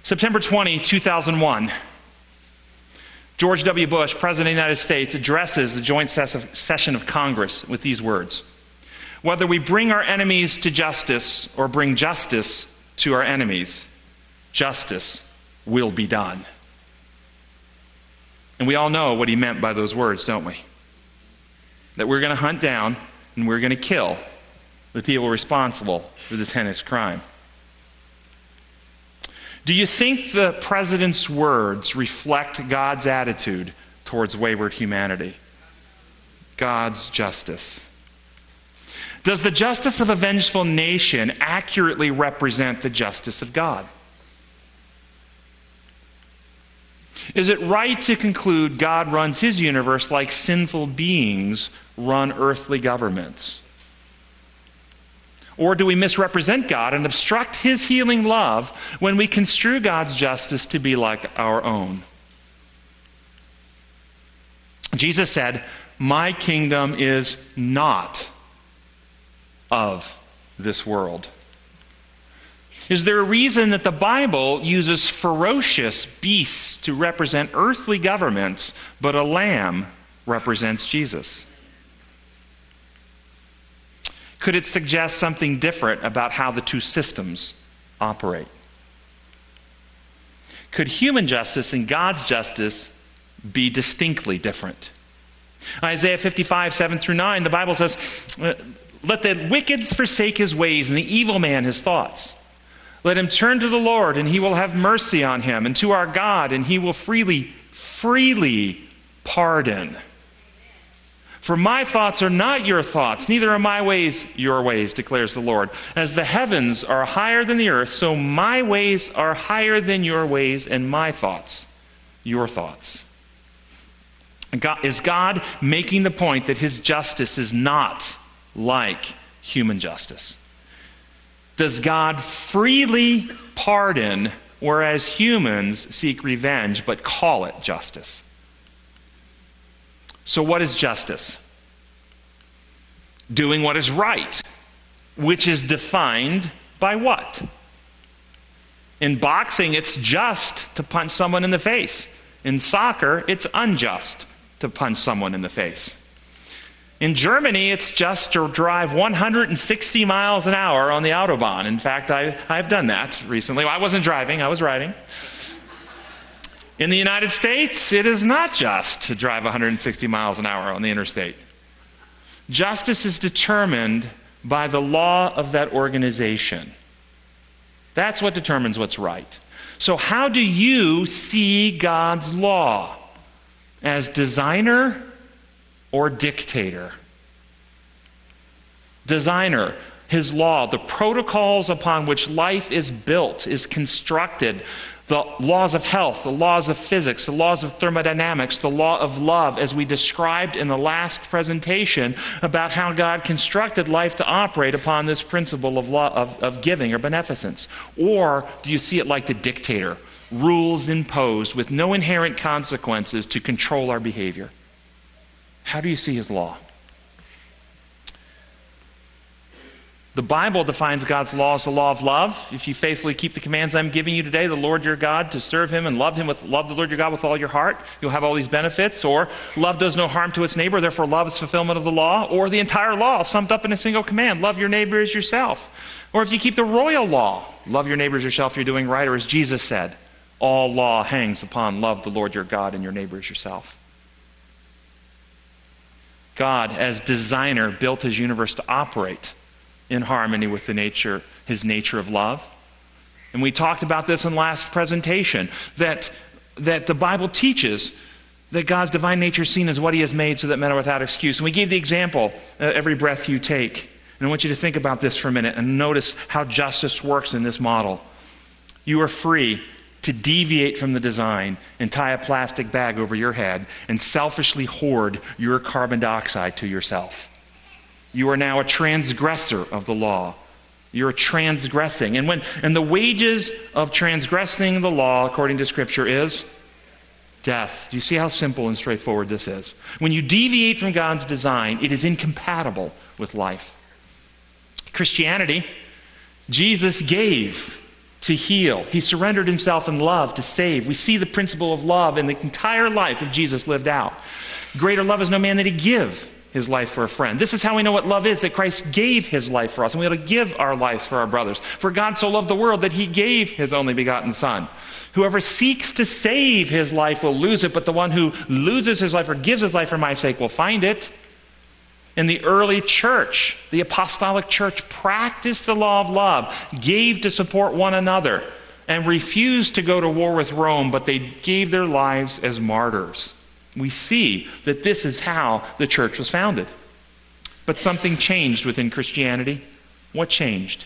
September 20, 2001, George W. Bush, President of the United States, addresses the joint session of Congress with these words: "Whether we bring our enemies to justice or bring justice to our enemies, justice will be done." And we all know what he meant by those words, don't we? That we're going to hunt down and we're going to kill the people responsible for this heinous crime. Do you think the president's words reflect God's attitude towards wayward humanity? God's justice. Does the justice of a vengeful nation accurately represent the justice of God? Is it right to conclude God runs his universe like sinful beings run earthly governments? Or do we misrepresent God and obstruct his healing love when we construe God's justice to be like our own? Jesus said, "My kingdom is not of this world." Is there a reason that the Bible uses ferocious beasts to represent earthly governments, but a lamb represents Jesus? Could it suggest something different about how the two systems operate? Could human justice and God's justice be distinctly different? Isaiah 55, 7 through 9, the Bible says, "Let the wicked forsake his ways and the evil man his thoughts. Let him turn to the Lord, and he will have mercy on him, and to our God, and he will freely pardon. For my thoughts are not your thoughts, neither are my ways your ways, declares the Lord. As the heavens are higher than the earth, so my ways are higher than your ways, and my thoughts your thoughts." Is God making the point that his justice is not like human justice? Does God freely pardon, whereas humans seek revenge but call it justice? So what is justice? Doing what is right, which is defined by what? In boxing, it's just to punch someone in the face. In soccer, it's unjust to punch someone in the face. In Germany, it's just to drive 160 miles an hour on the Autobahn. In fact, I've done that recently. Well, I wasn't driving, I was riding. In the United States, it is not just to drive 160 miles an hour on the interstate. Justice is determined by the law of that organization. That's what determines what's right. So how do you see God's law? As designer or dictator? Designer, his law, the protocols upon which life is built, is constructed, the laws of health, the laws of physics, the laws of thermodynamics, the law of love, as we described in the last presentation about how God constructed life to operate upon this principle of law of giving or beneficence. Or do you see it like the dictator? Rules imposed with no inherent consequences to control our behavior. How do you see his law? The Bible defines God's law as the law of love. If you faithfully keep the commands I'm giving you today, the Lord your God, to serve him and love the Lord your God with all your heart, you'll have all these benefits. Or love does no harm to its neighbor, therefore love is fulfillment of the law. Or the entire law summed up in a single command, love your neighbor as yourself. Or if you keep the royal law, love your neighbor as yourself, you're doing right. Or as Jesus said, all law hangs upon love the Lord your God and your neighbor as yourself. God, as designer, built his universe to operate in harmony with his nature of love. And we talked about this in last presentation, that the Bible teaches that God's divine nature is seen as what he has made so that men are without excuse. And we gave the example, every breath you take. And I want you to think about this for a minute and notice how justice works in this model. You are free to deviate from the design and tie a plastic bag over your head and selfishly hoard your carbon dioxide to yourself. You are now a transgressor of the law. You're transgressing. And the wages of transgressing the law, according to Scripture, is death. Do you see how simple and straightforward this is? When you deviate from God's design, it is incompatible with life. Christianity, Jesus gave to heal. He surrendered himself in love to save. We see the principle of love in the entire life of Jesus lived out. Greater love is no man that he give his life for a friend. This is how we know what love is, that Christ gave his life for us, and we ought to give our lives for our brothers. For God so loved the world that he gave his only begotten Son. Whoever seeks to save his life will lose it, but the one who loses his life or gives his life for my sake will find it. In the early church, the apostolic church practiced the law of love, gave to support one another, and refused to go to war with Rome, but they gave their lives as martyrs. We see that this is how the church was founded. But something changed within Christianity. What changed?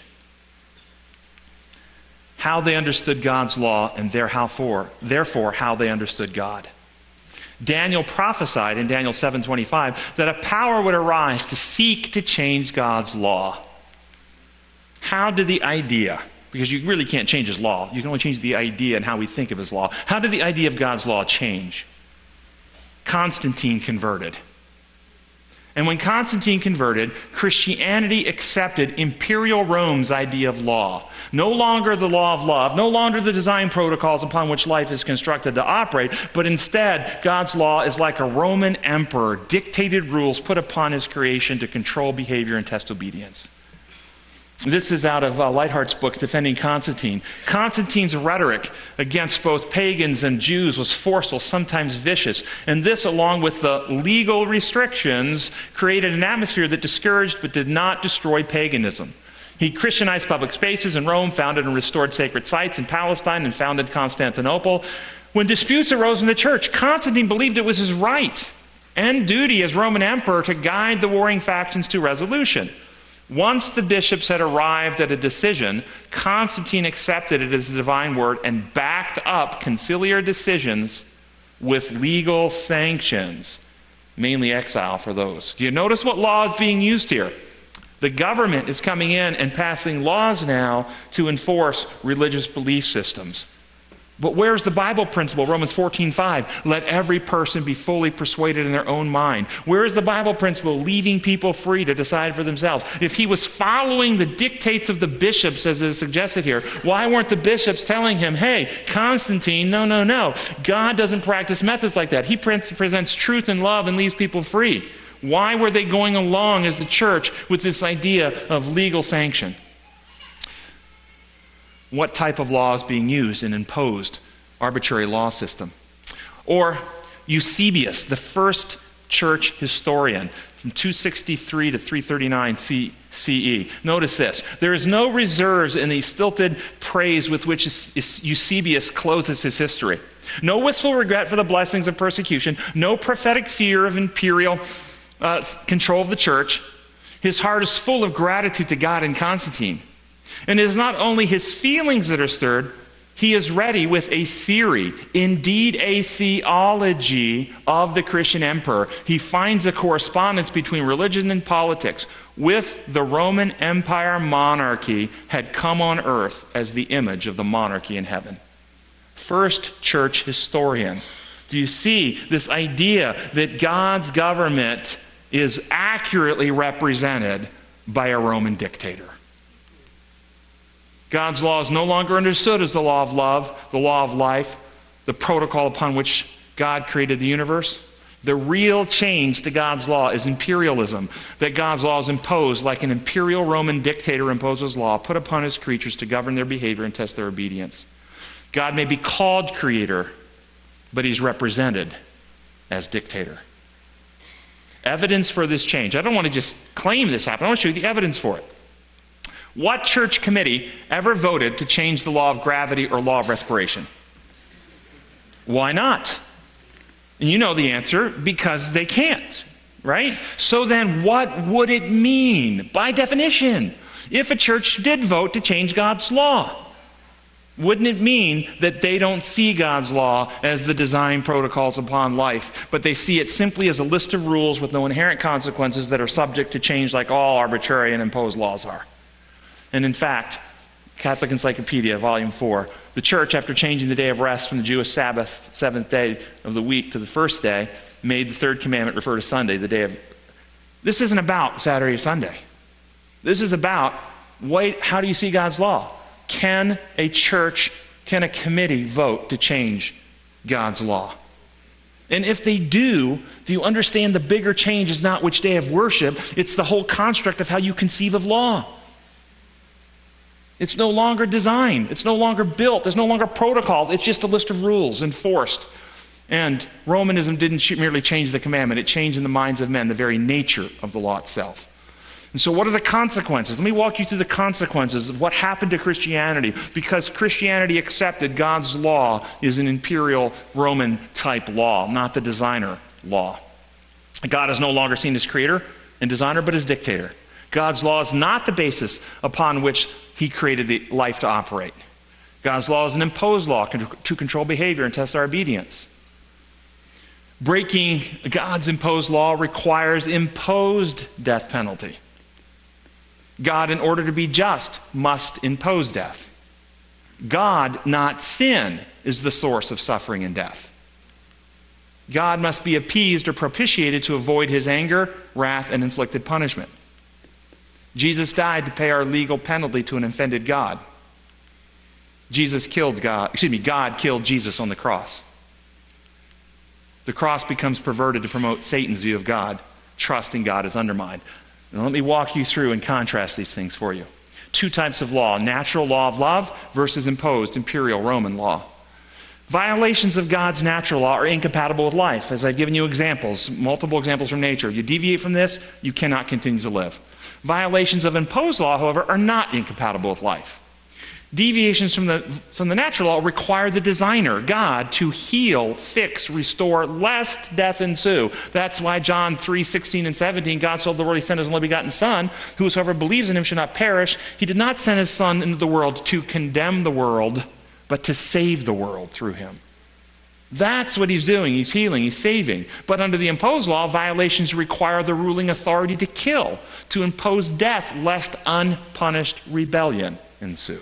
How they understood God's law, and therefore how they understood God. Daniel prophesied in Daniel 7:25 that a power would arise to seek to change God's law. How did the idea, because you really can't change his law, you can only change the idea and how we think of his law. How did the idea of God's law change? Constantine converted. And when Constantine converted, Christianity accepted imperial Rome's idea of law. No longer the law of love, no longer the design protocols upon which life is constructed to operate, but instead, God's law is like a Roman emperor, dictated rules put upon his creation to control behavior and test obedience. This is out of Lightheart's book, Defending Constantine. Constantine's rhetoric against both pagans and Jews was forceful, sometimes vicious. And this, along with the legal restrictions, created an atmosphere that discouraged but did not destroy paganism. He Christianized public spaces in Rome, founded and restored sacred sites in Palestine, and founded Constantinople. When disputes arose in the church, Constantine believed it was his right and duty as Roman emperor to guide the warring factions to resolution. Once the bishops had arrived at a decision, Constantine accepted it as the divine word and backed up conciliar decisions with legal sanctions, mainly exile for those. Do you notice what law is being used here? The government is coming in and passing laws now to enforce religious belief systems. But where's the Bible principle? Romans 14:5. Let every person be fully persuaded in their own mind. Where is the Bible principle? Leaving people free to decide for themselves. If he was following the dictates of the bishops, as is suggested here, why weren't the bishops telling him, hey, Constantine, no. God doesn't practice methods like that. He presents truth and love and leaves people free. Why were they going along as the church with this idea of legal sanction? What type of law is being used in imposed arbitrary law system? Or Eusebius, the first church historian from 263 to 339 CE. Notice this. There is no reserves in the stilted praise with which Eusebius closes his history. No wistful regret for the blessings of persecution. No prophetic fear of imperial control of the church. His heart is full of gratitude to God and Constantine. And it is not only his feelings that are stirred, he is ready with a theory, indeed a theology of the Christian emperor. He finds a correspondence between religion and politics with the Roman Empire monarchy had come on earth as the image of the monarchy in heaven. First church historian. Do you see this idea that God's government is accurately represented by a Roman dictator? God's law is no longer understood as the law of love, the law of life, the protocol upon which God created the universe. The real change to God's law is imperialism, that God's law is imposed like an imperial Roman dictator imposes law put upon his creatures to govern their behavior and test their obedience. God may be called creator, but he's represented as dictator. Evidence for this change. I don't want to just claim this happened. I want to show you the evidence for it. What church committee ever voted to change the law of gravity or law of respiration? Why not? And you know the answer, because they can't, right? So then what would it mean, by definition, if a church did vote to change God's law? Wouldn't it mean that they don't see God's law as the design protocols upon life, but they see it simply as a list of rules with no inherent consequences that are subject to change like all arbitrary and imposed laws are? And in fact, Catholic Encyclopedia, Volume 4, the church, after changing the day of rest from the Jewish Sabbath, seventh day of the week, to the first day, made the third commandment refer to Sunday, the day of... This isn't about Saturday or Sunday. This is about, how do you see God's law? can a church, can a committee vote to change God's law? And if they do you understand the bigger change is not which day of worship, it's the whole construct of how you conceive of law. It's no longer designed. It's no longer built. There's no longer protocols. It's just a list of rules enforced. And Romanism didn't merely change the commandment. It changed in the minds of men the very nature of the law itself. And so what are the consequences? Let me walk you through the consequences of what happened to Christianity. Because Christianity accepted God's law is an imperial Roman type law, not the designer law. God is no longer seen as creator and designer, but as dictator. God's law is not the basis upon which he created the life to operate. God's law is an imposed law to control behavior and test our obedience. Breaking God's imposed law requires imposed death penalty. God, in order to be just, must impose death. God, not sin, is the source of suffering and death. God must be appeased or propitiated to avoid his anger, wrath, and inflicted punishment. Jesus died to pay our legal penalty to an offended God. God killed Jesus on the cross. The cross becomes perverted to promote Satan's view of God. Trust in God is undermined. Now let me walk you through and contrast these things for you. Two types of law: natural law of love versus imposed imperial Roman law. Violations of God's natural law are incompatible with life. As I've given you examples, multiple examples from nature. You deviate from this, you cannot continue to live. Violations of imposed law, however, are not incompatible with life. Deviations from the natural law require the designer, God, to heal, fix, restore, lest death ensue. That's why John 3:16 and 17, God so loved the world, he sent his only begotten Son, whosoever believes in him should not perish. He did not send his Son into the world to condemn the world, but to save the world through him. That's what he's doing. He's healing, he's saving. But under the imposed law, violations require the ruling authority to kill, to impose death, lest unpunished rebellion ensue.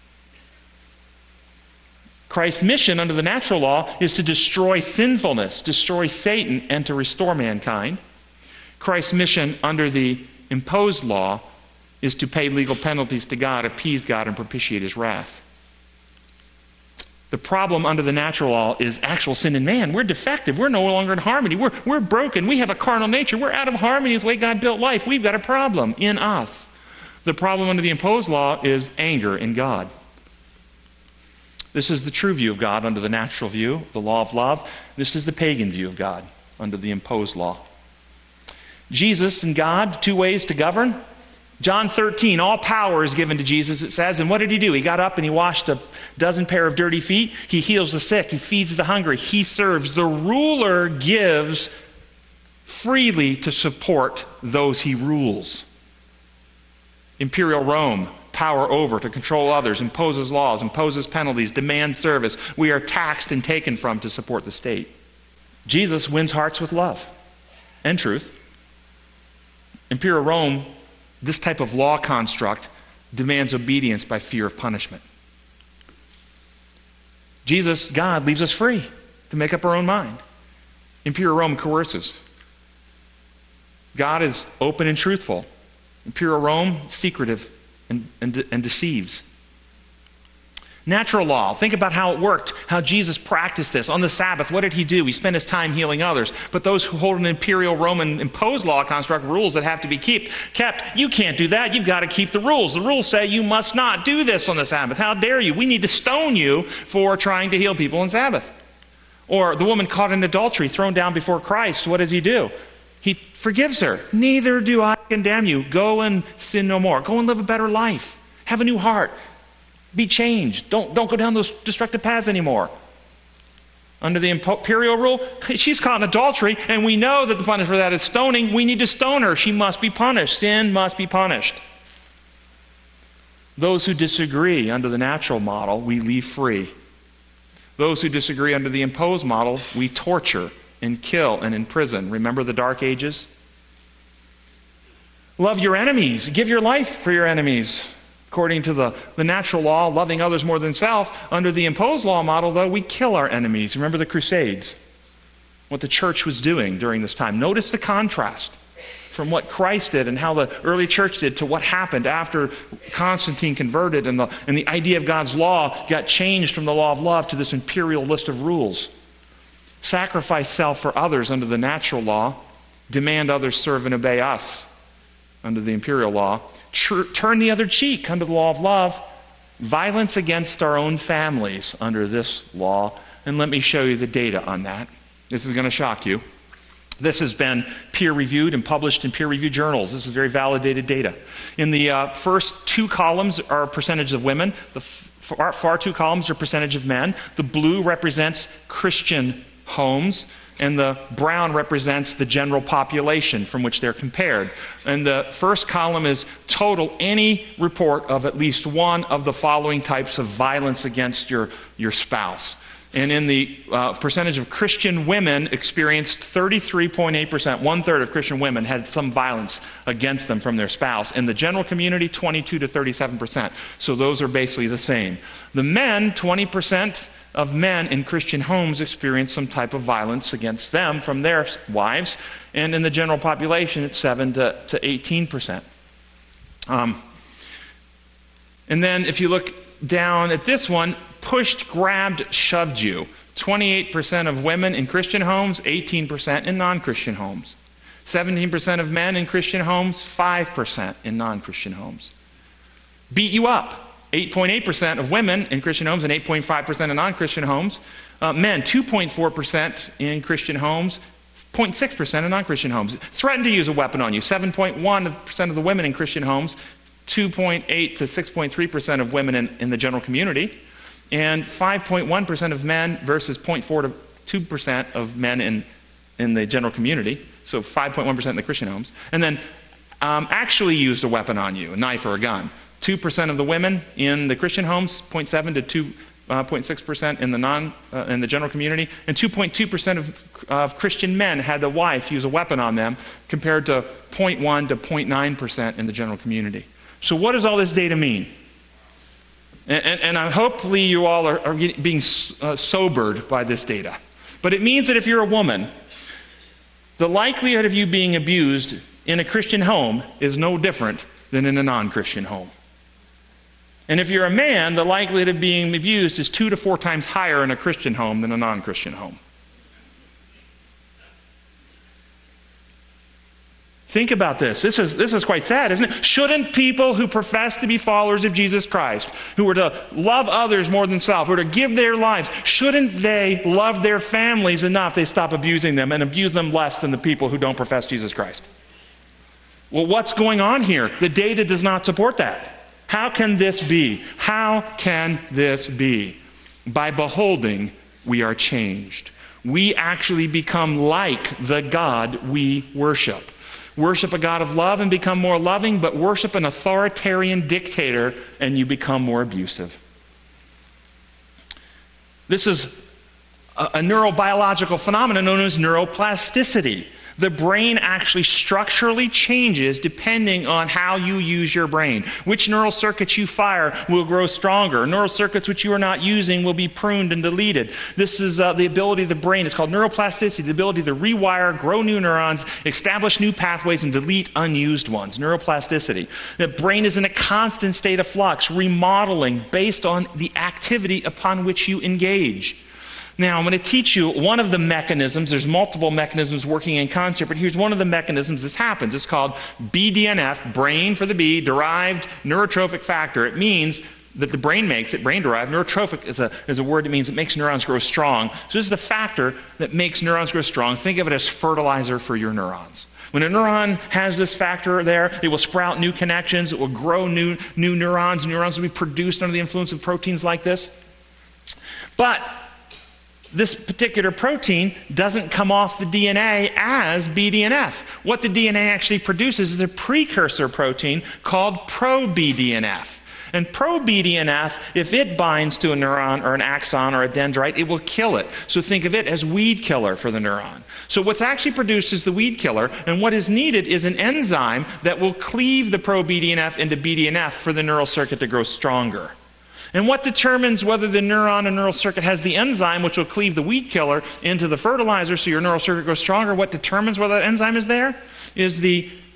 Christ's mission under the natural law is to destroy sinfulness, destroy Satan, and to restore mankind. Christ's mission under the imposed law is to pay legal penalties to God, appease God, and propitiate his wrath. The problem under the natural law is actual sin in man. We're defective. We're no longer in harmony. We're broken. We have a carnal nature. We're out of harmony with the way God built life. We've got a problem in us. The problem under the imposed law is anger in God. This is the true view of God under the natural view, the law of love. This is the pagan view of God under the imposed law. Jesus and God, two ways to govern. John 13, all power is given to Jesus, it says. And what did he do? He got up and he washed a dozen pair of dirty feet. He heals the sick. He feeds the hungry. He serves. The ruler gives freely to support those he rules. Imperial Rome, power over to control others, imposes laws, imposes penalties, demands service. We are taxed and taken from to support the state. Jesus wins hearts with love and truth. Imperial Rome, this type of law construct, demands obedience by fear of punishment. Jesus, God, leaves us free to make up our own mind. Imperial Rome coerces. God is open and truthful. Imperial Rome, secretive and deceives. Natural law, think about how it worked, how Jesus practiced this. On the Sabbath, what did he do? He spent his time healing others. But those who hold an imperial Roman imposed law construct, rules that have to be kept, you can't do that. You've got to keep the rules. The rules say you must not do this on the Sabbath. How dare you? We need to stone you for trying to heal people on Sabbath. Or the woman caught in adultery, thrown down before Christ, what does he do? He forgives her. Neither do I condemn you. Go and sin no more. Go and live a better life. Have a new heart. Be changed. Don't go down those destructive paths anymore. Under the imperial rule, she's caught in adultery, and we know that the punishment for that is stoning. We need to stone her. She must be punished. Sin must be punished. Those who disagree under the natural model, we leave free. Those who disagree under the imposed model, we torture and kill and imprison. Remember the Dark Ages? Love your enemies. Give your life for your enemies. According to the natural law, loving others more than self. Under the imposed law model, though, we kill our enemies. Remember the Crusades, what the church was doing during this time. Notice the contrast. from what Christ did and how the early church did to what happened after Constantine converted and the idea of God's law got changed from the law of love to this imperial list of rules. Sacrifice self for others under the natural law. Demand others serve and obey us under the imperial law. Turn the other cheek under the law of love. Violence against our own families under this law. And let me show you the data on that. This is going to shock you. This has been peer-reviewed and published in peer-reviewed journals. This is very validated data. In the first two columns are percentage of women. The far two columns are percentage of men. The blue represents Christian homes, and the brown represents the general population from which they're compared. And the first column is total any report of at least one of the following types of violence against your spouse. And in the percentage of Christian women experienced 33.8%, one-third of Christian women had some violence against them from their spouse. In the general community, 22 to 37%. So those are basically the same. The men, 20% of men in Christian homes experienced some type of violence against them from their wives. And in the general population, it's 7 to 18%. And then if you look down at this one, pushed, grabbed, shoved you. 28% of women in Christian homes, 18% in non-Christian homes. 17% of men in Christian homes, 5% in non-Christian homes. Beat you up. 8.8% of women in Christian homes and 8.5% in non-Christian homes. Men, 2.4% in Christian homes, 0.6% in non-Christian homes. Threatened to use a weapon on you. 7.1% of the women in Christian homes, 2.8 to 6.3% of women in the general community, and 5.1% of men versus 0.4 to 2% of men in the general community, so 5.1% in the Christian homes. And then actually used a weapon on you, a knife or a gun. 2% of the women in the Christian homes, 0.7 to 2.6% in the general community, and 2.2% of Christian men had the wife use a weapon on them, compared to 0.1 to 0.9% in the general community. So what does all this data mean? And hopefully you all are being sobered by this data. But it means that if you're a woman, the likelihood of you being abused in a Christian home is no different than in a non-Christian home. And if you're a man, the likelihood of being abused is 2 to 4 times higher in a Christian home than a non-Christian home. Think about this. This is quite sad, isn't it? Shouldn't people who profess to be followers of Jesus Christ, who are to love others more than self, who are to give their lives, shouldn't they love their families enough they stop abusing them and abuse them less than the people who don't profess Jesus Christ? Well, what's going on here? The data does not support that. How can this be? How can this be? By beholding, we are changed. We actually become like the God we worship. Worship a God of love and become more loving, but worship an authoritarian dictator and you become more abusive. This is a neurobiological phenomenon known as neuroplasticity. The brain actually structurally changes depending on how you use your brain. Which neural circuits you fire will grow stronger. Neural circuits which you are not using will be pruned and deleted. This is the ability of the brain. It's called neuroplasticity, the ability to rewire, grow new neurons, establish new pathways, and delete unused ones. Neuroplasticity. The brain is in a constant state of flux, remodeling based on the activity upon which you engage. Now, I'm going to teach you one of the mechanisms. There's multiple mechanisms working in concert, but here's one of the mechanisms this happens. It's called BDNF, brain for the B, derived neurotrophic factor. It means that the brain makes it, brain-derived. Neurotrophic is a word that means it makes neurons grow strong. So this is the factor that makes neurons grow strong. Think of it as fertilizer for your neurons. When a neuron has this factor there, it will sprout new connections. It will grow new neurons. Neurons will be produced under the influence of proteins like this. But this particular protein doesn't come off the DNA as BDNF. What the DNA actually produces is a precursor protein called pro-BDNF. And pro-BDNF, if it binds to a neuron or an axon or a dendrite, it will kill it. So think of it as weed killer for the neuron. So what's actually produced is the weed killer, and what is needed is an enzyme that will cleave the pro-BDNF into BDNF for the neural circuit to grow stronger. And what determines whether the neuron or neural circuit has the enzyme which will cleave the weed killer into the fertilizer so your neural circuit grows stronger, what determines whether that enzyme is there is the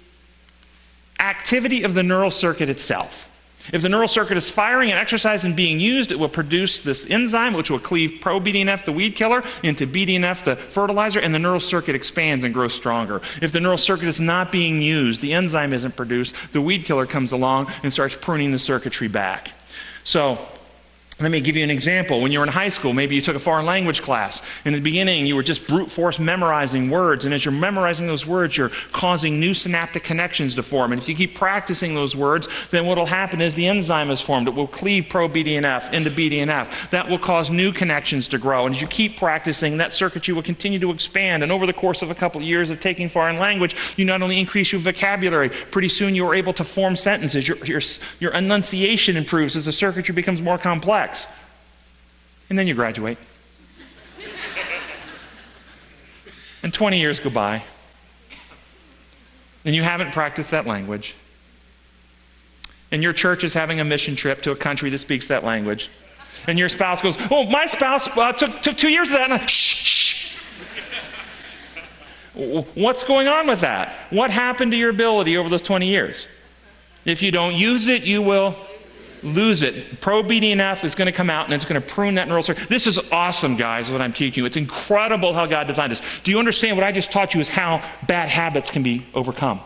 activity of the neural circuit itself. If the neural circuit is firing and exercised and being used, it will produce this enzyme, which will cleave pro-BDNF, the weed killer, into BDNF, the fertilizer, and the neural circuit expands and grows stronger. If the neural circuit is not being used, the enzyme isn't produced, the weed killer comes along and starts pruning the circuitry back. So, let me give you an example. When you were in high school, maybe you took a foreign language class. In the beginning, you were just brute force memorizing words. And as you're memorizing those words, you're causing new synaptic connections to form. And if you keep practicing those words, then what will happen is the enzyme is formed. It will cleave pro-BDNF into BDNF. That will cause new connections to grow. And as you keep practicing, that circuitry will continue to expand. And over the course of a couple of years of taking foreign language, you not only increase your vocabulary, pretty soon you are able to form sentences. Your enunciation improves as the circuitry becomes more complex. And then you graduate. And 20 years go by. And you haven't practiced that language. And your church is having a mission trip to a country that speaks that language. And your spouse goes, oh, my spouse took 2 years of that. And shh. What's going on with that? What happened to your ability over those 20 years? If you don't use it, you will lose it. Pro-BDNF is going to come out and it's going to prune that neural circuit. This is awesome, guys, what I'm teaching you. It's incredible how God designed this. Do you understand what I just taught you is how bad habits can be overcome?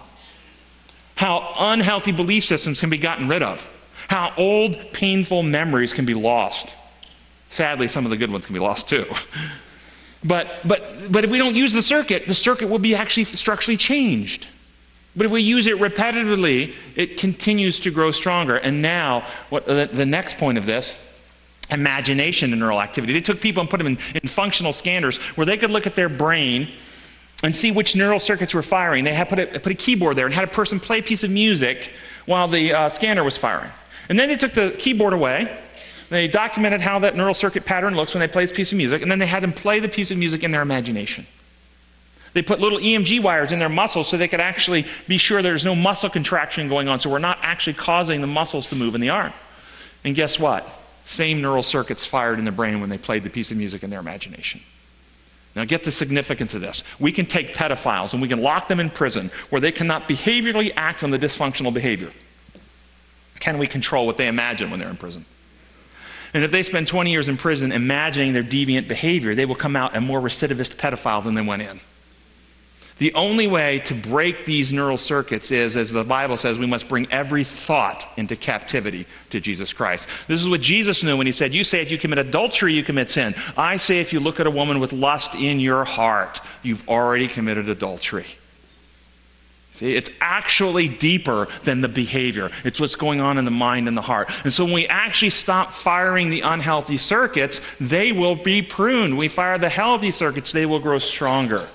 How unhealthy belief systems can be gotten rid of? How old, painful memories can be lost? Sadly, some of the good ones can be lost too. But if we don't use the circuit will be actually structurally changed. But if we use it repetitively, it continues to grow stronger. And now, the next point of this, imagination and neural activity. They took people and put them in functional scanners where they could look at their brain and see which neural circuits were firing. They had put a keyboard there and had a person play a piece of music while the scanner was firing. And then they took the keyboard away. They documented how that neural circuit pattern looks when they play this piece of music. And then they had them play the piece of music in their imagination. They put little EMG wires in their muscles so they could actually be sure there's no muscle contraction going on, so we're not actually causing the muscles to move in the arm. And guess what? Same neural circuits fired in the brain when they played the piece of music in their imagination. Now get the significance of this. We can take pedophiles and we can lock them in prison where they cannot behaviorally act on the dysfunctional behavior. Can we control what they imagine when they're in prison? And if they spend 20 years in prison imagining their deviant behavior, they will come out a more recidivist pedophile than they went in. The only way to break these neural circuits is, as the Bible says, we must bring every thought into captivity to Jesus Christ. This is what Jesus knew when he said, you say if you commit adultery, you commit sin. I say if you look at a woman with lust in your heart, you've already committed adultery. See, it's actually deeper than the behavior. It's what's going on in the mind and the heart. And so when we actually stop firing the unhealthy circuits, they will be pruned. We fire the healthy circuits, they will grow stronger.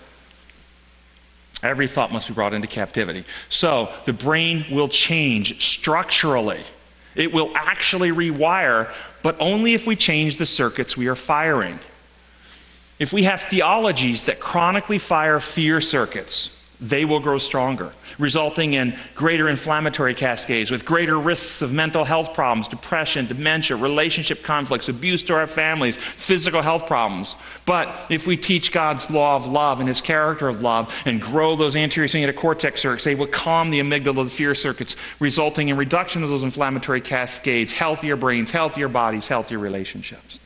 Every thought must be brought into captivity. So the brain will change structurally. It will actually rewire, but only if we change the circuits we are firing. If we have theologies that chronically fire fear circuits, they will grow stronger, resulting in greater inflammatory cascades with greater risks of mental health problems, depression, dementia, relationship conflicts, abuse to our families, physical health problems. But if we teach God's law of love and his character of love and grow those anterior cingulate cortex circuits, they will calm the amygdala, the fear circuits, resulting in reduction of those inflammatory cascades, healthier brains, healthier bodies, healthier relationships.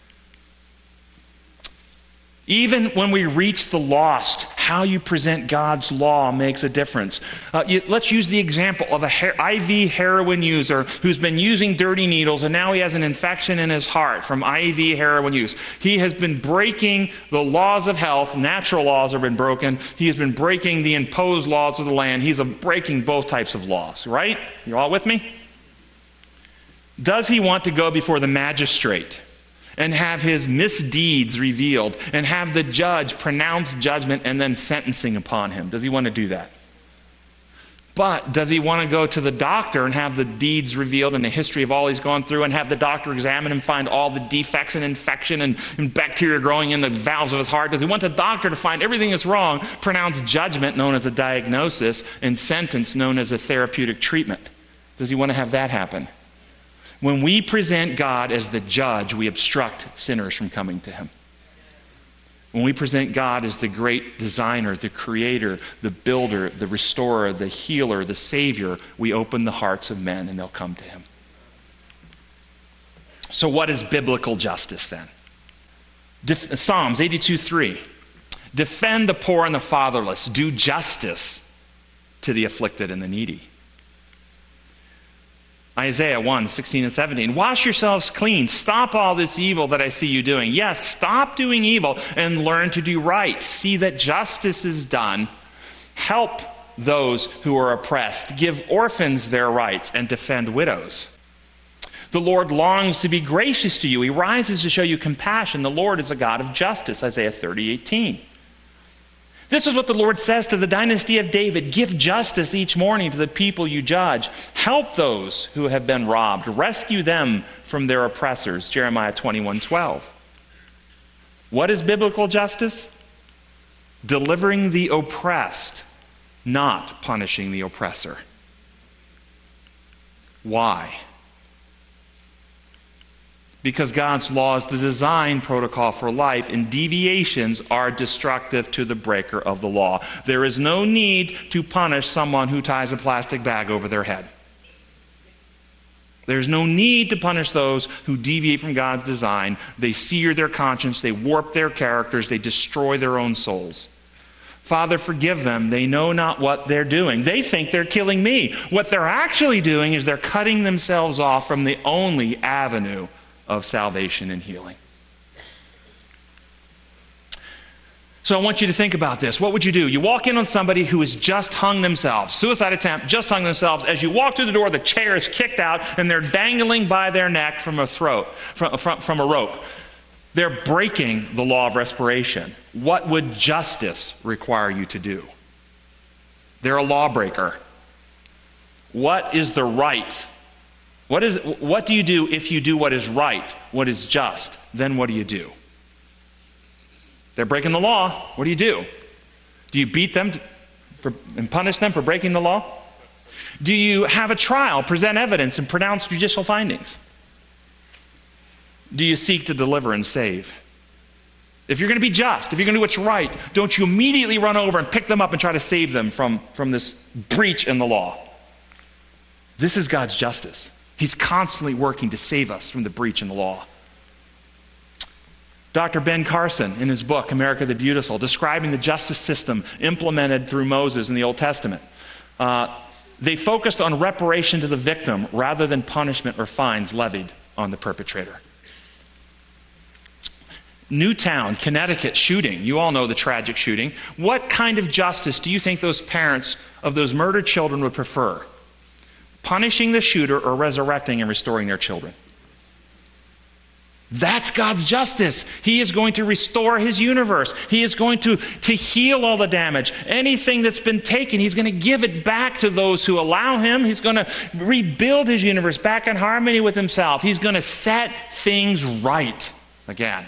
Even when we reach the lost, how you present God's law makes a difference. Let's use the example of an IV heroin user who's been using dirty needles and now he has an infection in his heart from IV heroin use. He has been breaking the laws of health. Natural laws have been broken. He has been breaking the imposed laws of the land. He's breaking both types of laws, right? You all with me? Does he want to go before the magistrate and have his misdeeds revealed, and have the judge pronounce judgment and then sentencing upon him? Does he want to do that? But does he want to go to the doctor and have the deeds revealed and the history of all he's gone through and have the doctor examine him, find all the defects and infection and bacteria growing in the valves of his heart? Does he want the doctor to find everything that's wrong, pronounce judgment known as a diagnosis, and sentence known as a therapeutic treatment? Does he want to have that happen? When we present God as the judge, we obstruct sinners from coming to him. When we present God as the great designer, the creator, the builder, the restorer, the healer, the savior, we open the hearts of men and they'll come to him. So what is biblical justice then? Psalms 82:3. Defend the poor and the fatherless. Do justice to the afflicted and the needy. Isaiah 1:16 and 17. Wash yourselves clean. Stop all this evil that I see you doing. Yes, stop doing evil and learn to do right. See that justice is done. Help those who are oppressed. Give orphans their rights and defend widows. The Lord longs to be gracious to you. He rises to show you compassion. The Lord is a God of justice. Isaiah 30:18. This is what the Lord says to the dynasty of David. Give justice each morning to the people you judge. Help those who have been robbed. Rescue them from their oppressors. Jeremiah 21:12. What is biblical justice? Delivering the oppressed, not punishing the oppressor. Why? Because God's law is the design protocol for life, and deviations are destructive to the breaker of the law. There is no need to punish someone who ties a plastic bag over their head. There's no need to punish those who deviate from God's design. They sear their conscience, they warp their characters, they destroy their own souls. Father, forgive them. They know not what they're doing. They think they're killing me. What they're actually doing is they're cutting themselves off from the only avenue of salvation and healing. So I want you to think about this. What would you do? You walk in on somebody who has just hung themselves, suicide attempt, just hung themselves. As you walk through the door, the chair is kicked out and they're dangling by their neck from a rope. They're breaking the law of respiration. What would justice require you to do? They're a lawbreaker. What is the right? What do you do if you do what is right, what is just? Then what do you do? They're breaking the law. What do you do? Do you beat them and punish them for breaking the law? Do you have a trial, present evidence, and pronounce judicial findings? Do you seek to deliver and save? If you're going to be just, if you're going to do what's right, don't you immediately run over and pick them up and try to save them from this breach in the law. This is God's justice. He's constantly working to save us from the breach in the law. Dr. Ben Carson, in his book, America the Beautiful, describing the justice system implemented through Moses in the Old Testament, they focused on reparation to the victim rather than punishment or fines levied on the perpetrator. Newtown, Connecticut shooting. You all know the tragic shooting. What kind of justice do you think those parents of those murdered children would prefer? Punishing the shooter or resurrecting and restoring their children? That's God's justice. He is going to restore his universe. He is going to heal all the damage. Anything that's been taken, he's going to give it back to those who allow him. He's going to rebuild his universe back in harmony with himself. He's going to set things right again.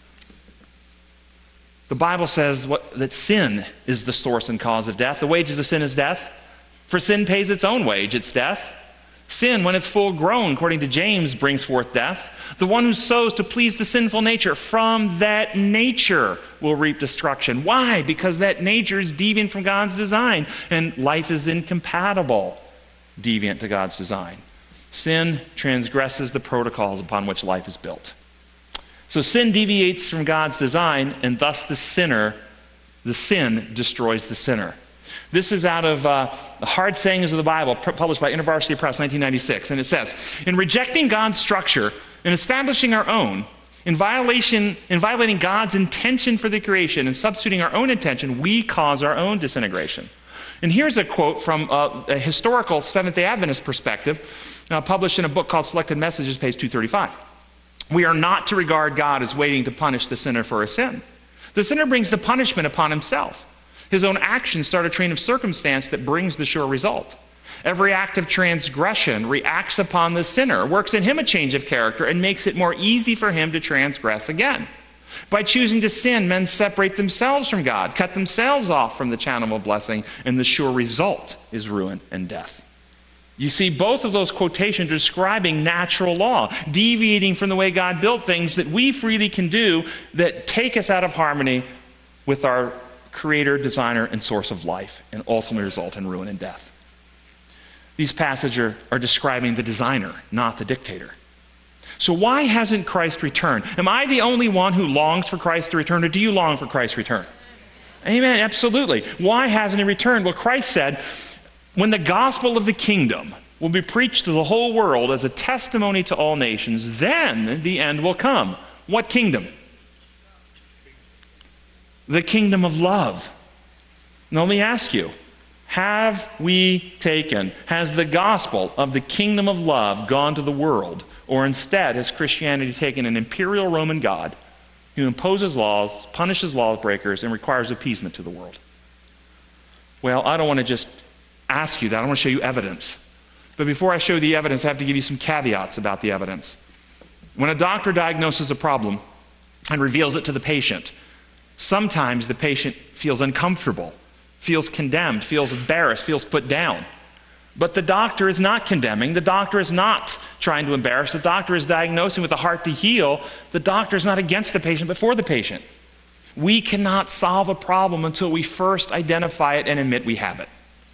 The Bible says that sin is the source and cause of death. The wages of sin is death. For sin pays its own wage, it's death. Sin, when it's full grown, according to James, brings forth death. The one who sows to please the sinful nature, from that nature will reap destruction. Why? Because that nature is deviant from God's design, and life is incompatible, deviant to God's design. Sin transgresses the protocols upon which life is built. So sin deviates from God's design, and thus the sin destroys the sinner. This is out of the Hard Sayings of the Bible, published by InterVarsity Press, 1996. And it says, in rejecting God's structure and establishing our own, in violating God's intention for the creation and substituting our own intention, we cause our own disintegration. And here's a quote from a historical Seventh-day Adventist perspective, published in a book called Selected Messages, page 235. We are not to regard God as waiting to punish the sinner for a sin. The sinner brings the punishment upon himself. His own actions start a train of circumstance that brings the sure result. Every act of transgression reacts upon the sinner, works in him a change of character, and makes it more easy for him to transgress again. By choosing to sin, men separate themselves from God, cut themselves off from the channel of blessing, and the sure result is ruin and death. You see, both of those quotations describing natural law, deviating from the way God built things that we freely can do that take us out of harmony with our creator, designer, and source of life, and ultimately result in ruin and death. These passages are describing the designer, not the dictator. So why hasn't Christ returned? Am I the only one who longs for Christ to return, or do you long for Christ's return? Amen, absolutely. Why hasn't he returned? Well, Christ said, when the gospel of the kingdom will be preached to the whole world as a testimony to all nations, then the end will come. What kingdom? The kingdom of love. Now let me ask you, has the gospel of the kingdom of love gone to the world, or instead has Christianity taken an imperial Roman God who imposes laws, punishes lawbreakers, and requires appeasement to the world? Well, I don't want to just ask you that. I want to show you evidence. But before I show you the evidence, I have to give you some caveats about the evidence. When a doctor diagnoses a problem and reveals it to the patient, sometimes the patient feels uncomfortable, feels condemned, feels embarrassed, feels put down. But the doctor is not condemning. The doctor is not trying to embarrass. The doctor is diagnosing with a heart to heal. The doctor is not against the patient, but for the patient. We cannot solve a problem until we first identify it and admit we have it.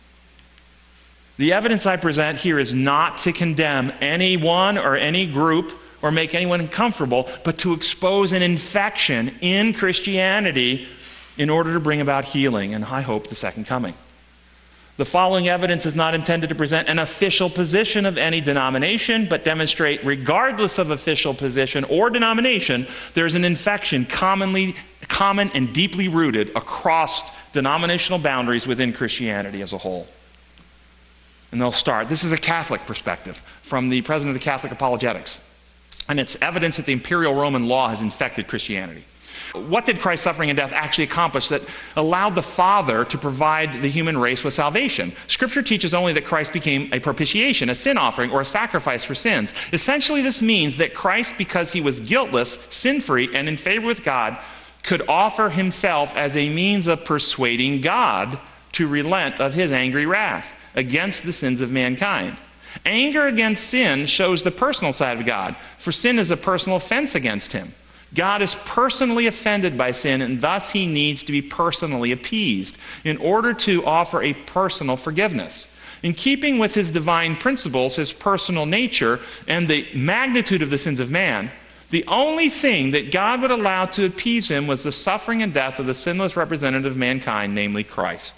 The evidence I present here is not to condemn anyone or any group or make anyone uncomfortable, but to expose an infection in Christianity in order to bring about healing and, I hope, the second coming. The following evidence is not intended to present an official position of any denomination, but demonstrate, regardless of official position or denomination, there's an infection common and deeply rooted across denominational boundaries within Christianity as a whole. And they'll start. This is a Catholic perspective from the president of the Catholic Apologetics. And it's evidence that the imperial Roman law has infected Christianity. What did Christ's suffering and death actually accomplish that allowed the Father to provide the human race with salvation? Scripture teaches only that Christ became a propitiation, a sin offering, or a sacrifice for sins. Essentially, this means that Christ, because he was guiltless, sin-free, and in favor with God, could offer himself as a means of persuading God to relent of his angry wrath against the sins of mankind. Anger against sin shows the personal side of God, for sin is a personal offense against him. God is personally offended by sin, and thus he needs to be personally appeased in order to offer a personal forgiveness. In keeping with his divine principles, his personal nature, and the magnitude of the sins of man, the only thing that God would allow to appease him was the suffering and death of the sinless representative of mankind, namely Christ.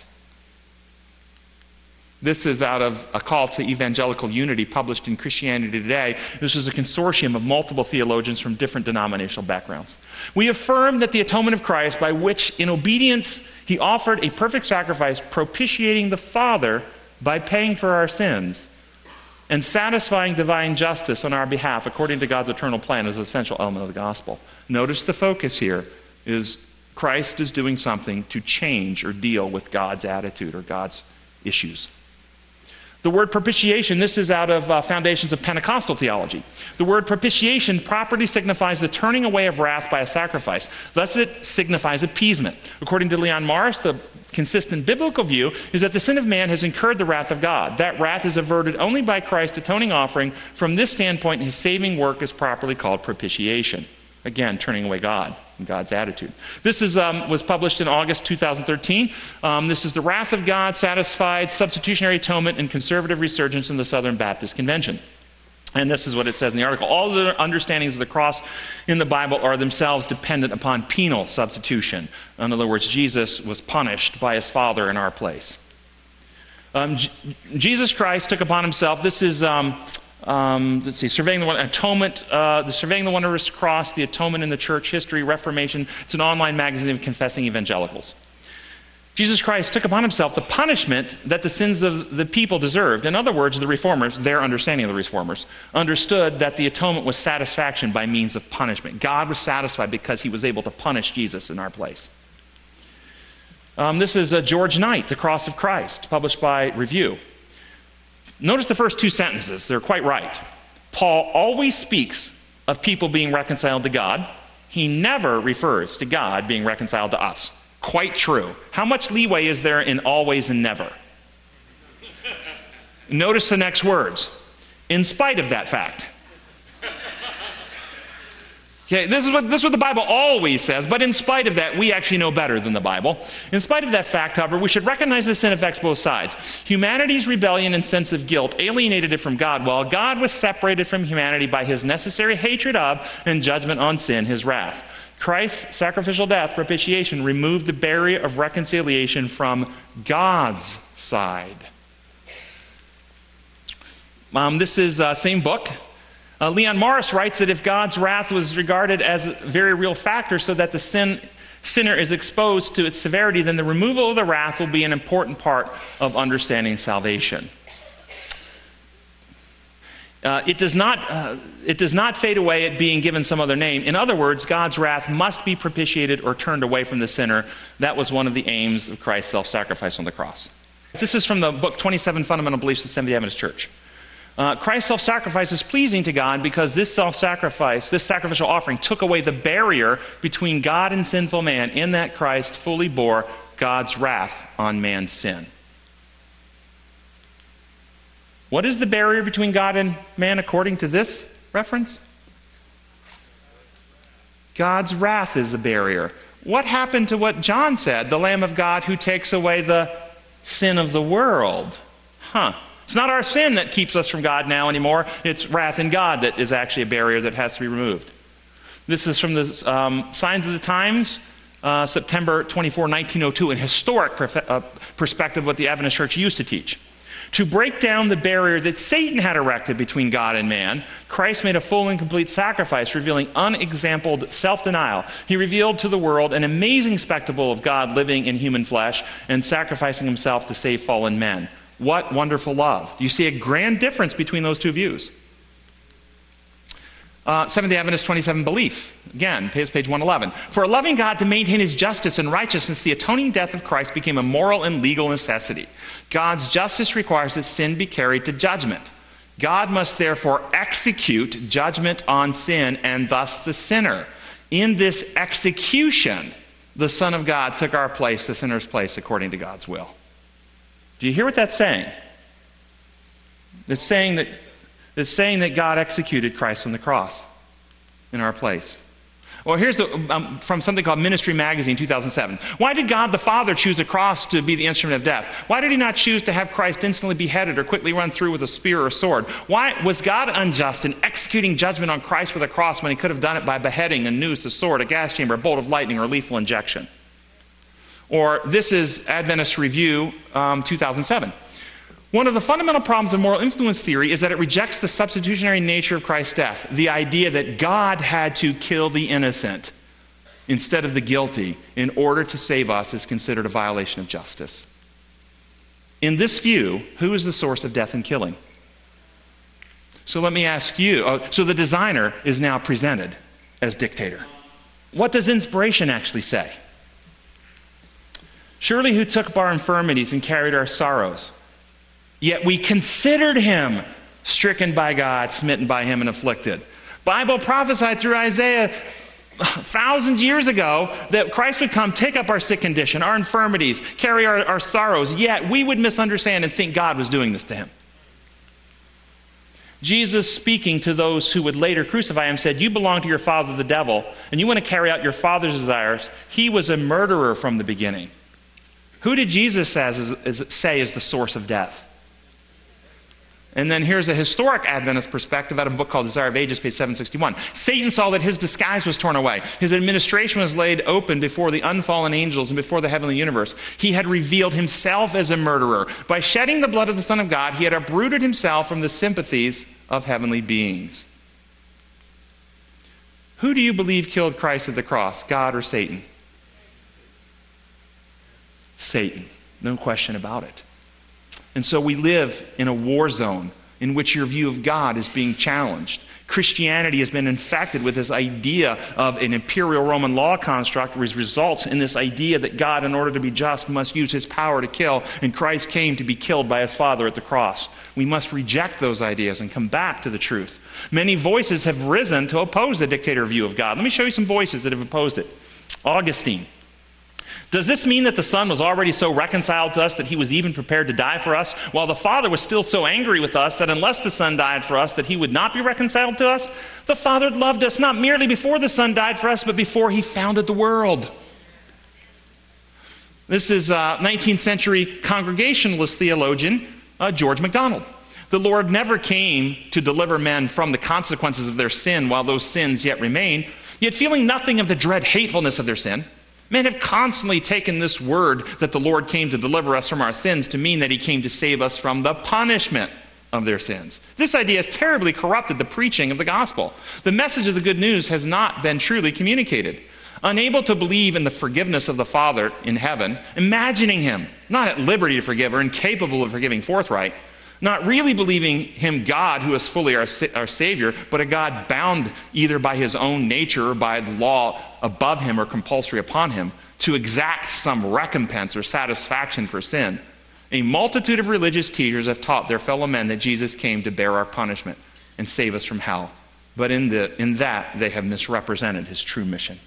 This is out of a call to evangelical unity published in Christianity Today. This is a consortium of multiple theologians from different denominational backgrounds. We affirm that the atonement of Christ, by which in obedience he offered a perfect sacrifice, propitiating the Father by paying for our sins and satisfying divine justice on our behalf according to God's eternal plan, is an essential element of the gospel. Notice the focus here is Christ is doing something to change or deal with God's attitude or God's issues. The word propitiation, this is out of Foundations of Pentecostal Theology. The word propitiation properly signifies the turning away of wrath by a sacrifice. Thus it signifies appeasement. According to Leon Morris, the consistent biblical view is that the sin of man has incurred the wrath of God. That wrath is averted only by Christ's atoning offering. From this standpoint, his saving work is properly called propitiation. Again, turning away God and God's attitude. This was published in August 2013. This is The Wrath of God, Satisfied, Substitutionary Atonement, and Conservative Resurgence in the Southern Baptist Convention. And this is what it says in the article. All the understandings of the cross in the Bible are themselves dependent upon penal substitution. In other words, Jesus was punished by his Father in our place. Jesus Christ took upon himself, this is... Surveying the Atonement, the Surveying the Wondrous Cross, the Atonement in the Church History, Reformation. It's an online magazine of confessing evangelicals. Jesus Christ took upon himself the punishment that the sins of the people deserved. In other words, the Reformers, their understanding of the Reformers, understood that the atonement was satisfaction by means of punishment. God was satisfied because he was able to punish Jesus in our place. This is George Knight, The Cross of Christ, published by Review. Notice the first two sentences. They're quite right. Paul always speaks of people being reconciled to God. He never refers to God being reconciled to us. Quite true. How much leeway is there in always and never? Notice the next words. In spite of that fact. Okay, this is what the Bible always says, but in spite of that, we actually know better than the Bible. In spite of that fact, however, we should recognize the sin affects both sides. Humanity's rebellion and sense of guilt alienated it from God, while God was separated from humanity by his necessary hatred of and judgment on sin, his wrath. Christ's sacrificial death, propitiation, removed the barrier of reconciliation from God's side. This is same book. Leon Morris writes that if God's wrath was regarded as a very real factor so that the sinner is exposed to its severity, then the removal of the wrath will be an important part of understanding salvation. It does not fade away at being given some other name. In other words, God's wrath must be propitiated or turned away from the sinner. That was one of the aims of Christ's self-sacrifice on the cross. This is from the book 27 Fundamental Beliefs of the Seventh-day Adventist Church. Christ's self-sacrifice is pleasing to God because this self-sacrifice, this sacrificial offering, took away the barrier between God and sinful man, in that Christ fully bore God's wrath on man's sin. What is the barrier between God and man according to this reference? God's wrath is the barrier. What happened to what John said, the Lamb of God who takes away the sin of the world? It's not our sin that keeps us from God now anymore. It's wrath in God that is actually a barrier that has to be removed. This is from the Signs of the Times, September 24, 1902, an historic perspective of what the Adventist Church used to teach. To break down the barrier that Satan had erected between God and man, Christ made a full and complete sacrifice, revealing unexampled self-denial. He revealed to the world an amazing spectacle of God living in human flesh and sacrificing himself to save fallen men. What wonderful love. Do you see a grand difference between those two views? Seventh-day Adventist 27 Belief. Again, page 111. For a loving God to maintain his justice and righteousness, the atoning death of Christ became a moral and legal necessity. God's justice requires that sin be carried to judgment. God must therefore execute judgment on sin and thus the sinner. In this execution, the Son of God took our place, the sinner's place, according to God's will. Do you hear what that's saying? It's saying that God executed Christ on the cross in our place. Well, here's from something called Ministry Magazine, 2007. Why did God the Father choose a cross to be the instrument of death? Why did he not choose to have Christ instantly beheaded or quickly run through with a spear or a sword? Why was God unjust in executing judgment on Christ with a cross when he could have done it by beheading, a noose, a sword, a gas chamber, a bolt of lightning, or lethal injection? Or this is Adventist Review, 2007. One of the fundamental problems of moral influence theory is that it rejects the substitutionary nature of Christ's death, the idea that God had to kill the innocent instead of the guilty in order to save us is considered a violation of justice. In this view, who is the source of death and killing? So let me ask you, so the designer is now presented as dictator. What does inspiration actually say? Surely who took up our infirmities and carried our sorrows. Yet we considered him stricken by God, smitten by him, and afflicted. Bible prophesied through Isaiah thousands of years ago that Christ would come, take up our sick condition, our infirmities, carry our sorrows. Yet we would misunderstand and think God was doing this to him. Jesus, speaking to those who would later crucify him, said, "You belong to your father the devil, and you want to carry out your father's desires. He was a murderer from the beginning." Who did Jesus say is the source of death? And then here's a historic Adventist perspective out of a book called Desire of Ages, page 761. Satan saw that his disguise was torn away. His administration was laid open before the unfallen angels and before the heavenly universe. He had revealed himself as a murderer. By shedding the blood of the Son of God, he had uprooted himself from the sympathies of heavenly beings. Who do you believe killed Christ at the cross, God or Satan? Satan. No question about it. And so we live in a war zone in which your view of God is being challenged. Christianity has been infected with this idea of an imperial Roman law construct, which results in this idea that God, in order to be just, must use his power to kill, and Christ came to be killed by his Father at the cross. We must reject those ideas and come back to the truth. Many voices have risen to oppose the dictator view of God. Let me show you some voices that have opposed it. Augustine. Does this mean that the Son was already so reconciled to us that he was even prepared to die for us, while the Father was still so angry with us that unless the Son died for us, that he would not be reconciled to us? The Father loved us not merely before the Son died for us, but before he founded the world. This is 19th century Congregationalist theologian George MacDonald. The Lord never came to deliver men from the consequences of their sin while those sins yet remain, yet feeling nothing of the dread hatefulness of their sin. Men have constantly taken this word that the Lord came to deliver us from our sins to mean that he came to save us from the punishment of their sins. This idea has terribly corrupted the preaching of the gospel. The message of the good news has not been truly communicated. Unable to believe in the forgiveness of the Father in heaven, imagining him not at liberty to forgive or incapable of forgiving forthright, not really believing him God who is fully our Savior, but a God bound either by his own nature or by the law above him or compulsory upon him to exact some recompense or satisfaction for sin. A multitude of religious teachers have taught their fellow men that Jesus came to bear our punishment and save us from hell. But in that, they have misrepresented his true mission.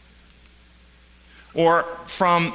Or from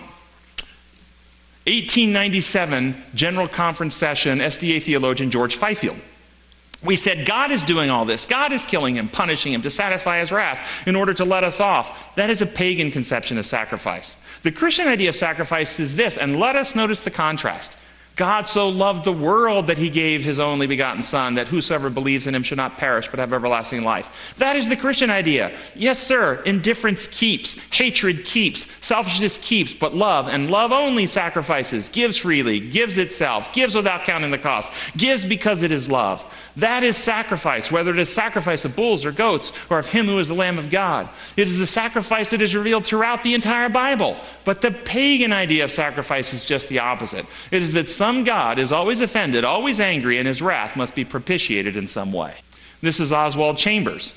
1897 General Conference session, SDA theologian George Fifield. We said, God is doing all this. God is killing him, punishing him to satisfy his wrath in order to let us off. That is a pagan conception of sacrifice. The Christian idea of sacrifice is this, and let us notice the contrast. God so loved the world that he gave his only begotten Son, that whosoever believes in him should not perish but have everlasting life. That is the Christian idea. Yes, sir, indifference keeps, hatred keeps, selfishness keeps, but love, and love only sacrifices, gives freely, gives itself, gives without counting the cost, gives because it is love. That is sacrifice, whether it is sacrifice of bulls or goats or of him who is the Lamb of God. It is the sacrifice that is revealed throughout the entire Bible. But the pagan idea of sacrifice is just the opposite. It is that some God is always offended, always angry, and his wrath must be propitiated in some way. This is Oswald Chambers.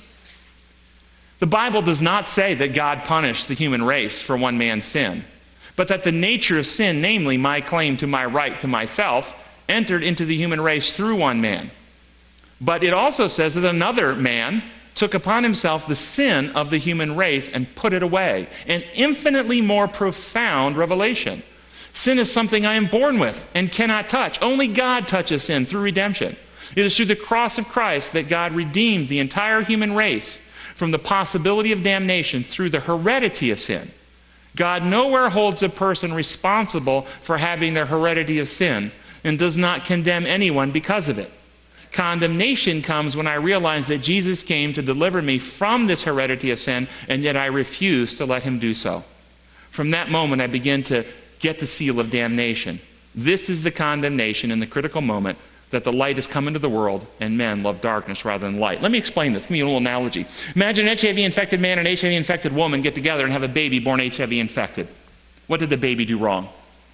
The Bible does not say that God punished the human race for one man's sin, but that the nature of sin, namely my claim to my right to myself, entered into the human race through one man. But it also says that another man took upon himself the sin of the human race and put it away. An infinitely more profound revelation. Sin is something I am born with and cannot touch. Only God touches sin through redemption. It is through the cross of Christ that God redeemed the entire human race from the possibility of damnation through the heredity of sin. God nowhere holds a person responsible for having their heredity of sin and does not condemn anyone because of it. Condemnation comes when I realize that Jesus came to deliver me from this heredity of sin, and yet I refuse to let him do so. From that moment, I begin to get the seal of damnation. This is the condemnation in the critical moment that the light has come into the world and men love darkness rather than light. Let me explain this. Give me a little analogy. Imagine an HIV-infected man and an HIV-infected woman get together and have a baby born HIV-infected. What did the baby do wrong?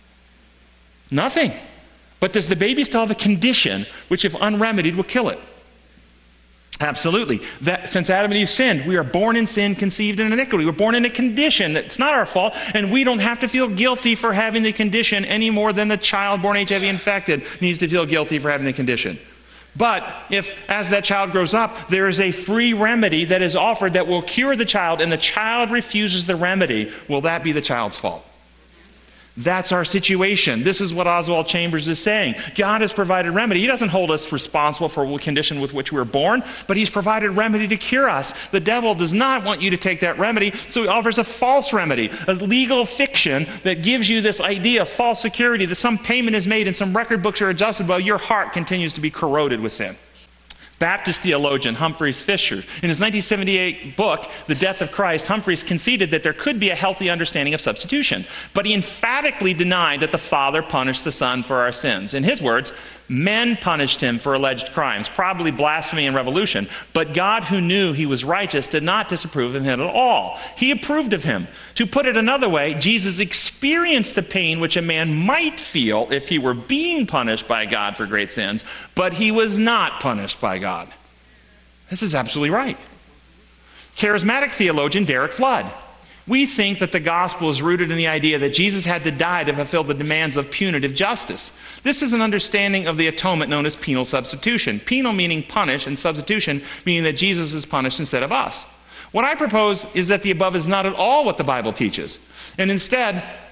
Nothing. But does the baby still have a condition which, if unremedied, will kill it? Absolutely. That, since Adam and Eve sinned, we are born in sin, conceived in iniquity. We're born in a condition that's not our fault, and we don't have to feel guilty for having the condition any more than the child born HIV infected needs to feel guilty for having the condition. But if, as that child grows up, there is a free remedy that is offered that will cure the child, and the child refuses the remedy, will that be the child's fault? That's our situation. This is what Oswald Chambers is saying. God has provided remedy. He doesn't hold us responsible for the condition with which we were born, but he's provided remedy to cure us. The devil does not want you to take that remedy, so he offers a false remedy, a legal fiction that gives you this idea of false security that some payment is made and some record books are adjusted while your heart continues to be corroded with sin. Baptist theologian Humphreys Fisher, in his 1978 book, The Death of Christ, Humphreys conceded that there could be a healthy understanding of substitution, but he emphatically denied that the Father punished the Son for our sins. In his words, men punished him for alleged crimes, probably blasphemy and revolution, but God, who knew he was righteous, did not disapprove of him at all. He approved of him. To put it another way, Jesus experienced the pain which a man might feel if he were being punished by God for great sins, but he was not punished by God. This is absolutely right. Charismatic theologian Derek Flood. We think that the gospel is rooted in the idea that Jesus had to die to fulfill the demands of punitive justice. This is an understanding of the atonement known as penal substitution. Penal meaning punish, and substitution meaning that Jesus is punished instead of us. What I propose is that the above is not at all what the Bible teaches. And instead,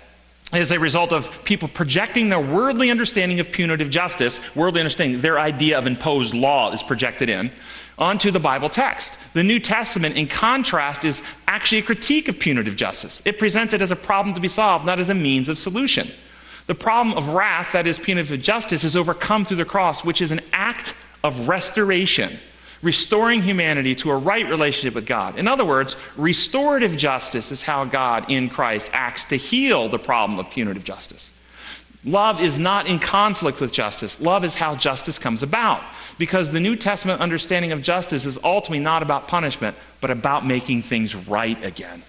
is a result of people projecting their worldly understanding of punitive justice, worldly understanding, their idea of imposed law is projected in, onto the Bible text. The New Testament, in contrast, is actually a critique of punitive justice. It presents it as a problem to be solved, not as a means of solution. The problem of wrath, that is punitive justice, is overcome through the cross, which is an act of restoration, restoring humanity to a right relationship with God. In other words, restorative justice is how God in Christ acts to heal the problem of punitive justice. Love is not in conflict with justice. Love is how justice comes about. Because the New Testament understanding of justice is ultimately not about punishment, but about making things right again.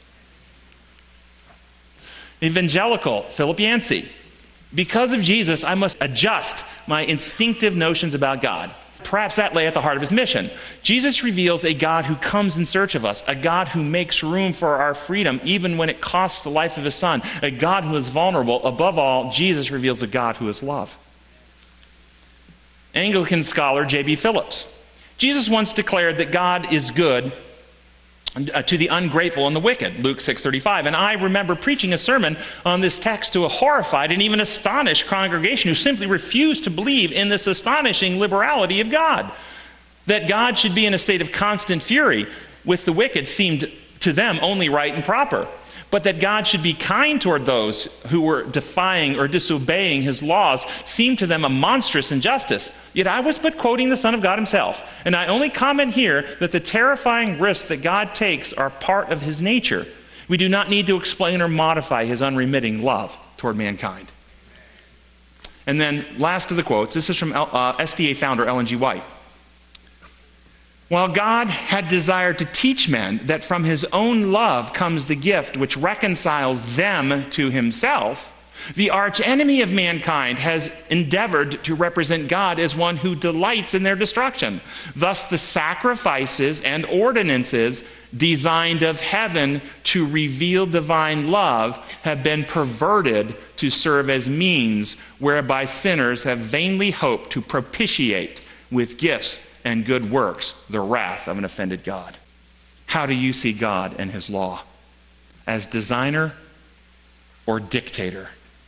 Evangelical Philip Yancey. Because of Jesus, I must adjust my instinctive notions about God. Perhaps that lay at the heart of his mission. Jesus reveals a God who comes in search of us, a God who makes room for our freedom even when it costs the life of his son, a God who is vulnerable. Above all, Jesus reveals a God who is love. Anglican scholar J.B. Phillips. Jesus once declared that God is good to the ungrateful and the wicked, Luke 6:35. And I remember preaching a sermon on this text to a horrified and even astonished congregation who simply refused to believe in this astonishing liberality of God. That God should be in a state of constant fury with the wicked seemed to them only right and proper. But that God should be kind toward those who were defying or disobeying his laws seemed to them a monstrous injustice. Yet I was but quoting the Son of God himself. And I only comment here that the terrifying risks that God takes are part of his nature. We do not need to explain or modify his unremitting love toward mankind. And then last of the quotes, this is from SDA founder Ellen G. White. While God had desired to teach men that from his own love comes the gift which reconciles them to himself, the archenemy of mankind has endeavored to represent God as one who delights in their destruction. Thus the sacrifices and ordinances designed of heaven to reveal divine love have been perverted to serve as means whereby sinners have vainly hoped to propitiate with gifts and good works the wrath of an offended God. How do you see God and his law? As designer or dictator?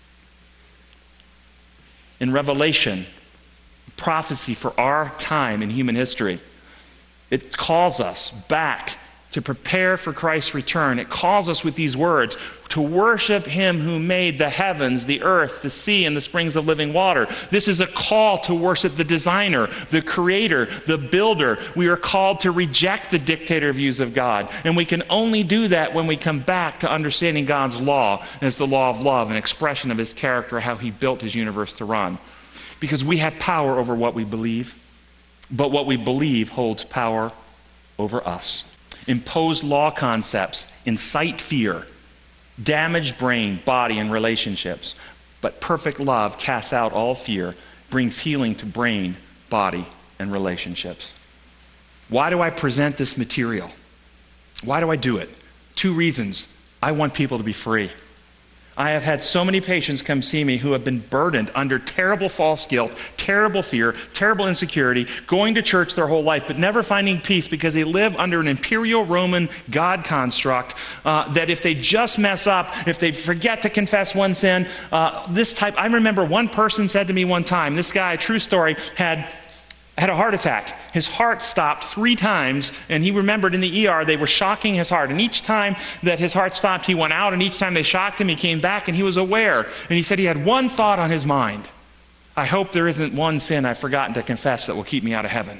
In Revelation, prophecy for our time in human history, it calls us back to prepare for Christ's return. It calls us with these words to worship him who made the heavens, the earth, the sea, and the springs of living water. This is a call to worship the designer, the creator, the builder. We are called to reject the dictator views of God. And we can only do that when we come back to understanding God's law as the law of love, an expression of his character, how he built his universe to run. Because we have power over what we believe, but what we believe holds power over us. Imposed law concepts incite fear, damage brain, body, and relationships. But perfect love casts out all fear, brings healing to brain, body, and relationships. Why do I present this material? Why do I do it? 2 reasons. I want people to be free. I have had so many patients come see me who have been burdened under terrible false guilt, terrible fear, terrible insecurity, going to church their whole life, but never finding peace because they live under an imperial Roman God construct that if they just mess up, if they forget to confess one sin, I remember one person said to me one time, this guy, true story, had a heart attack. His heart stopped 3 times, and he remembered in the ER they were shocking his heart. And each time that his heart stopped, he went out, and each time they shocked him, he came back, and he was aware. And he said he had one thought on his mind. I hope there isn't one sin I've forgotten to confess that will keep me out of heaven.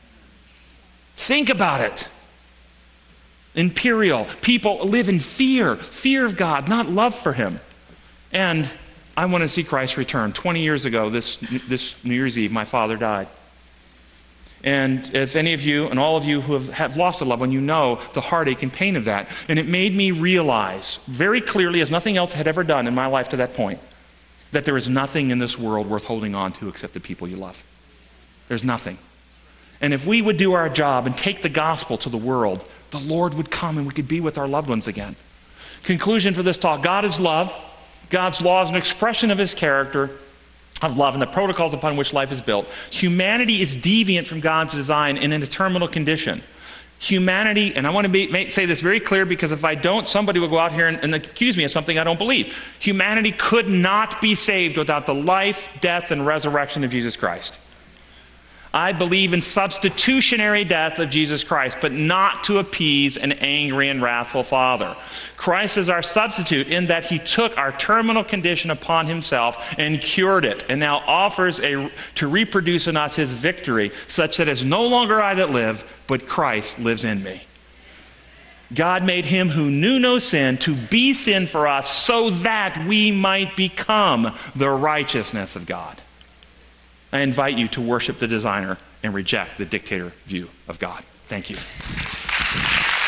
Think about it. Imperial. People live in fear of God, not love for him. And I want to see Christ return. 20 years ago, this New Year's Eve, my father died. And if any of you and all of you who have lost a loved one, you know the heartache and pain of that. And it made me realize very clearly, as nothing else had ever done in my life to that point, that there is nothing in this world worth holding on to except the people you love. There's nothing. And if we would do our job and take the gospel to the world, the Lord would come and we could be with our loved ones again. Conclusion for this talk: God is love. God's law is an expression of his character of love and the protocols upon which life is built. Humanity is deviant from God's design and in a terminal condition. Humanity, and I want to say this very clear, because if I don't, somebody will go out here and accuse me of something I don't believe. Humanity could not be saved without the life, death, and resurrection of Jesus Christ. I believe in substitutionary death of Jesus Christ, but not to appease an angry and wrathful Father. Christ is our substitute in that he took our terminal condition upon himself and cured it, and now offers to reproduce in us his victory, such that it's no longer I that live, but Christ lives in me. God made him who knew no sin to be sin for us, so that we might become the righteousness of God. I invite you to worship the designer and reject the dictator view of God. Thank you.